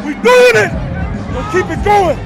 We doing it! We'll keep it going!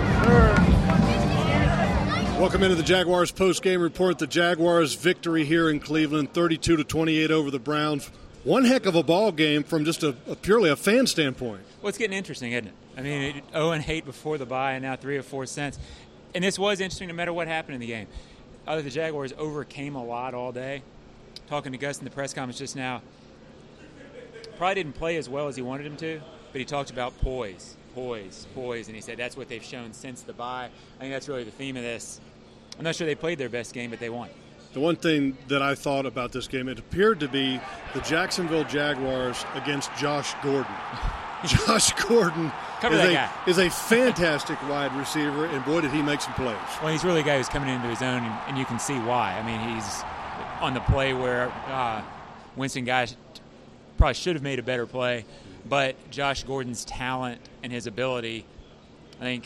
Welcome into the Jaguars post-game report. The Jaguars' victory here in Cleveland, 32-28 over the Browns. One heck of a ball game from just a purely a fan standpoint. Well, it's getting interesting, isn't it? I mean, 0-8 before the bye, and now 3 or 4 cents. And this was interesting no matter what happened in the game. The Jaguars overcame a lot all day. Talking to Gus in the press conference just now, probably didn't play as well as he wanted him to, but he talked about poise, and he said that's what they've shown since the bye. I think that's really the theme of this. I'm not sure they played their best game, but they won. The one thing that I thought about this game, it appeared to be the Jacksonville Jaguars against Josh Gordon. Josh Gordon is a fantastic wide receiver, and boy, did he make some plays. Well, he's really a guy who's coming into his own, and you can see why. I mean, he's on the play where Winston guys probably should have made a better play, but Josh Gordon's talent and his ability, I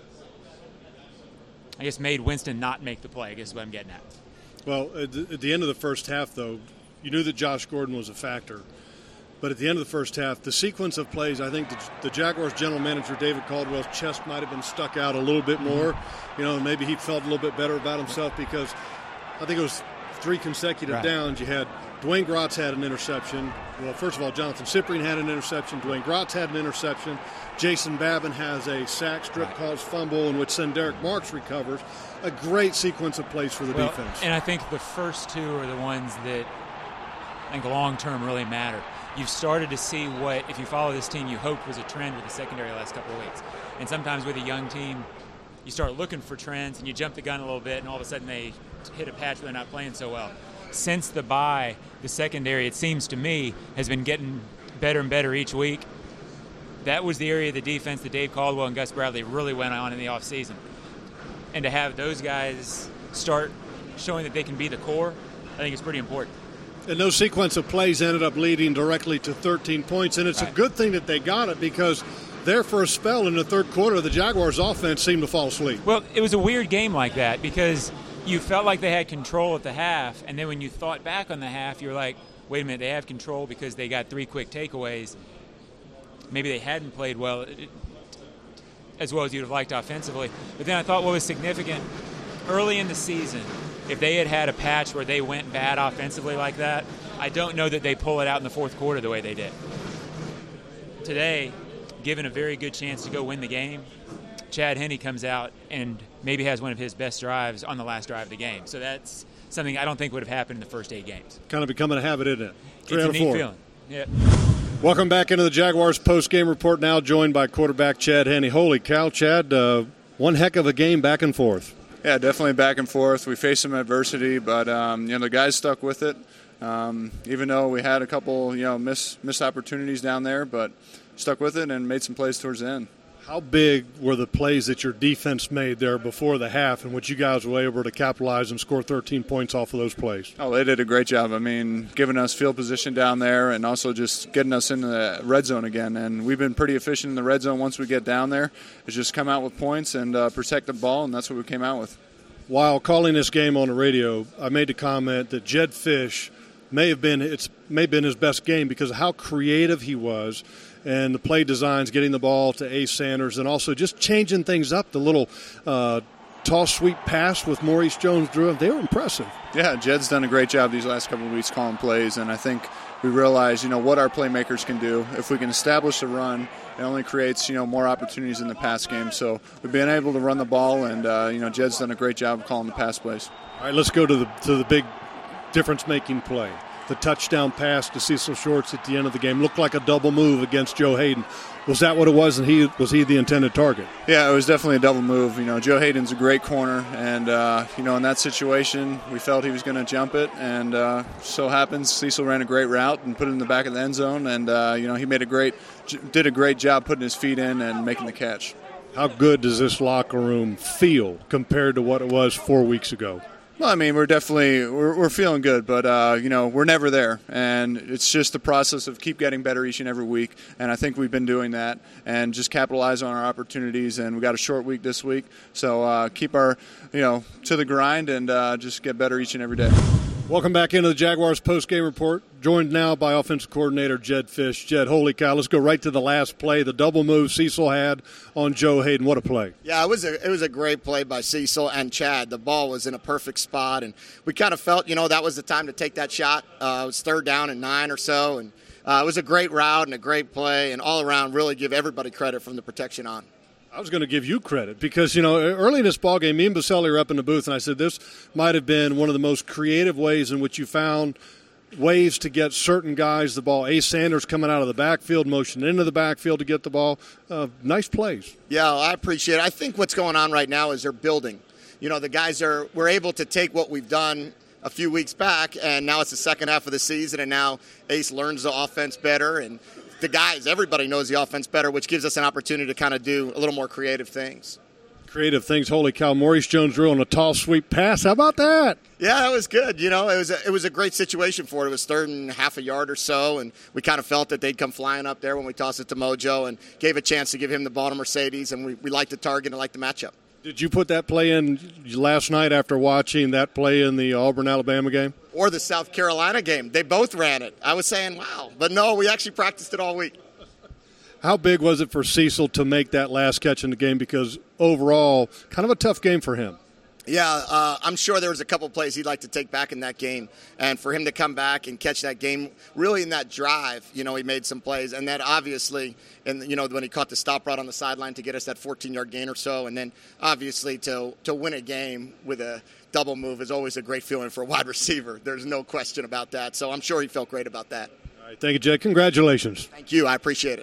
guess made Winston not make the play, I guess is what I'm getting at. Well, at the end of the first half, though, you knew that Josh Gordon was a factor. But at the end of the first half, the sequence of plays, I think the Jaguars general manager, David Caldwell's chest might have been stuck out a little bit more. You know, maybe he felt a little bit better about himself because I think it was 3 consecutive downs. You had Dwayne Gratz had an interception. Well, first of all, Jonathan Cyprien had an interception. Dwayne Gratz had an interception. Jason Babin has a sack, strip caused fumble in which Derek Marks recovers. A great sequence of plays for the defense. And I think the first 2 are the ones that I think long-term really matter. You've started to see what, if you follow this team, you hoped was a trend with the secondary last couple of weeks. And sometimes with a young team, you start looking for trends and you jump the gun a little bit and all of a sudden they hit a patch where they're not playing so well. Since the bye, the secondary, it seems to me, has been getting better and better each week. That was the area of the defense that Dave Caldwell and Gus Bradley really went on in the offseason. And to have those guys start showing that they can be the core, I think it's pretty important. And those sequence of plays ended up leading directly to 13 points. And it's a good thing that they got it because there for a spell in the third quarter, the Jaguars' offense seemed to fall asleep. Well, it was a weird game like that because you felt like they had control at the half. And then when you thought back on the half, you're like, wait a minute, they have control because they got 3 quick takeaways. Maybe they hadn't played well as well as you'd have liked offensively. But then I thought what was significant early in the season, if they had had a patch where they went bad offensively like that, I don't know that they pull it out in the fourth quarter the way they did. Today, given a very good chance to go win the game, Chad Henne comes out and maybe has one of his best drives on the last drive of the game. So that's something I don't think would have happened in the first 8 games. Kind of becoming a habit, isn't it? 3 out of 4. It's a neat feeling. Yeah. Welcome back into the Jaguars post-game report, now joined by quarterback Chad Henne. Holy cow, Chad, one heck of a game back and forth. Yeah, definitely back and forth. We faced some adversity, but the guys stuck with it. Even though we had a couple missed opportunities down there, but stuck with it and made some plays towards the end. How big were the plays that your defense made there before the half in which you guys were able to capitalize and score 13 points off of those plays? Oh, they did a great job. I mean, giving us field position down there and also just getting us into the red zone again. And we've been pretty efficient in the red zone once we get down there. It's just come out with points and protect the ball, and that's what we came out with. While calling this game on the radio, I made the comment that Jedd Fisch may have been his best game because of how creative he was and the play designs, getting the ball to Ace Sanders, and also just changing things up. The little toss sweep pass with Maurice Jones-Drew, they were impressive. Yeah, Jedd's done a great job these last couple of weeks calling plays, and I think we realize, what our playmakers can do. If we can establish a run, it only creates, more opportunities in the pass game. So we've been able to run the ball, and, Jedd's done a great job of calling the pass plays. All right, let's go to the big difference-making play. The touchdown pass to Cecil Shorts at the end of the game looked like a double move against Joe Hayden. Was that what it was, and was he the intended target? Yeah, it was definitely a double move. Joe Hayden's a great corner, and, in that situation, we felt he was going to jump it, and so happens Cecil ran a great route and put it in the back of the end zone, and, he did a great job putting his feet in and making the catch. How good does this locker room feel compared to what it was 4 weeks ago? Well, I mean, we're feeling good, but, we're never there. And it's just the process of keep getting better each and every week. And I think we've been doing that and just capitalize on our opportunities. And we got a short week this week. So keep our, to the grind and just get better each and every day. Welcome back into the Jaguars post-game report, joined now by offensive coordinator Jedd Fisch. Jedd, holy cow, let's go right to the last play, the double move Cecil had on Joe Haden. What a play. Yeah, it was a great play by Cecil and Chad. The ball was in a perfect spot, and we kind of felt, that was the time to take that shot. It was 3rd down and 9 or so, and it was a great route and a great play, and all around really give everybody credit from the protection on. I was going to give you credit because, early in this ballgame, me and Baselli were up in the booth, and I said this might have been one of the most creative ways in which you found ways to get certain guys the ball. Ace Sanders coming out of the backfield, motion into the backfield to get the ball. Nice plays. Yeah, I appreciate it. I think what's going on right now is they're building. The guys we're able to take what we've done a few weeks back, and now it's the second half of the season, and now Ace learns the offense better, and the guys, everybody knows the offense better, which gives us an opportunity to kind of do a little more creative things. Creative things, holy cow. Maurice Jones-Drew on a tall sweep pass. How about that? Yeah, that was good. It was a great situation for it. It was 3rd and half a yard or so, and we kind of felt that they'd come flying up there when we tossed it to Mojo and gave a chance to give him the ball to Mercedes, and we liked the target and liked the matchup. Did you put that play in last night after watching that play in the Auburn-Alabama game? Or the South Carolina game. They both ran it. I was saying, wow. But no, we actually practiced it all week. How big was it for Cecil to make that last catch in the game? Because overall, kind of a tough game for him. Yeah, I'm sure there was a couple plays he'd like to take back in that game. And for him to come back and catch that game, really in that drive, he made some plays. And that obviously, and when he caught the stop route on the sideline to get us that 14-yard gain or so. And then obviously to win a game with a double move is always a great feeling for a wide receiver. There's no question about that. So I'm sure he felt great about that. All right, thank you, Jedd. Congratulations. Thank you. I appreciate it.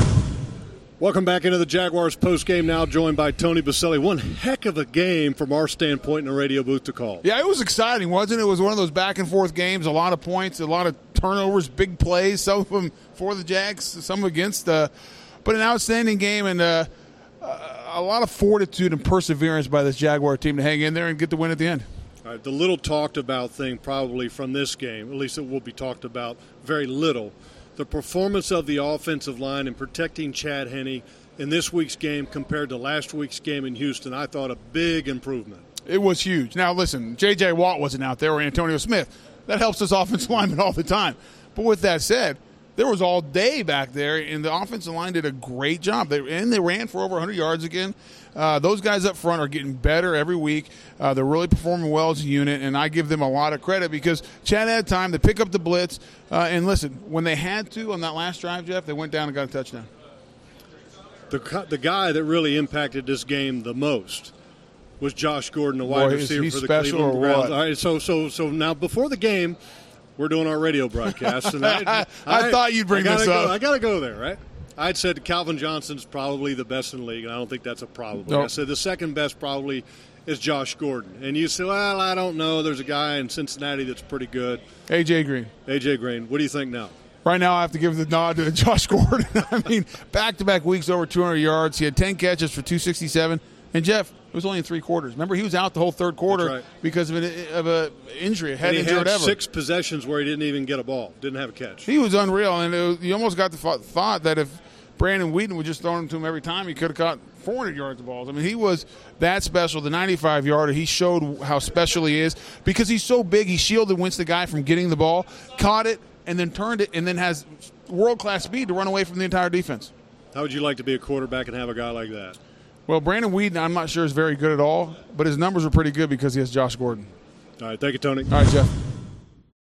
Welcome back into the Jaguars postgame, now joined by Tony Baselli. One heck of a game from our standpoint in the radio booth to call. Yeah, it was exciting, wasn't it? It was one of those back-and-forth games, a lot of points, a lot of turnovers, big plays, some of them for the Jags, some against. But an outstanding game and a lot of fortitude and perseverance by this Jaguar team to hang in there and get the win at the end. All right, the little talked-about thing probably from this game, at least it will be talked about very little, the performance of the offensive line in protecting Chad Henne in this week's game compared to last week's game in Houston, I thought a big improvement. It was huge. Now, listen, J.J. Watt wasn't out there or Antonio Smith. That helps us offensive linemen all the time. But with that said, there was all day back there, and the offensive line did a great job. They ran for over 100 yards again. Those guys up front are getting better every week. They're really performing well as a unit, and I give them a lot of credit because Chad had time to pick up the blitz. And listen, when they had to on that last drive, Jeff, they went down and got a touchdown. The guy that really impacted this game the most was Josh Gordon, the wide receiver for the Cleveland Browns. All right, so now before the game, we're doing our radio broadcast. And I thought you'd bring this up. I got to go there, right? I'd said Calvin Johnson's probably the best in the league, and I don't think that's a probably. Nope. I said the second best probably is Josh Gordon. And you say, well, I don't know. There's a guy in Cincinnati that's pretty good. A.J. Green. A.J. Green. What do you think now? Right now I have to give the nod to Josh Gordon. I mean, back-to-back weeks over 200 yards. He had 10 catches for 267. And, Jeff, it was only in 3 quarters. Remember, he was out the whole third quarter because of an injury, a head injury, whatever. He had 6 possessions where he didn't even get a ball, didn't have a catch. He was unreal, and you almost got the thought that if Brandon Whedon would just throw him to him every time, he could have caught 400 yards of balls. I mean, he was that special. The 95-yarder, he showed how special he is because he's so big. He shielded Winston guy from getting the ball, caught it, and then turned it, and then has world-class speed to run away from the entire defense. How would you like to be a quarterback and have a guy like that? Well, Brandon Whedon, I'm not sure is very good at all, but his numbers are pretty good because he has Josh Gordon. All right, thank you, Tony. All right, Jeff.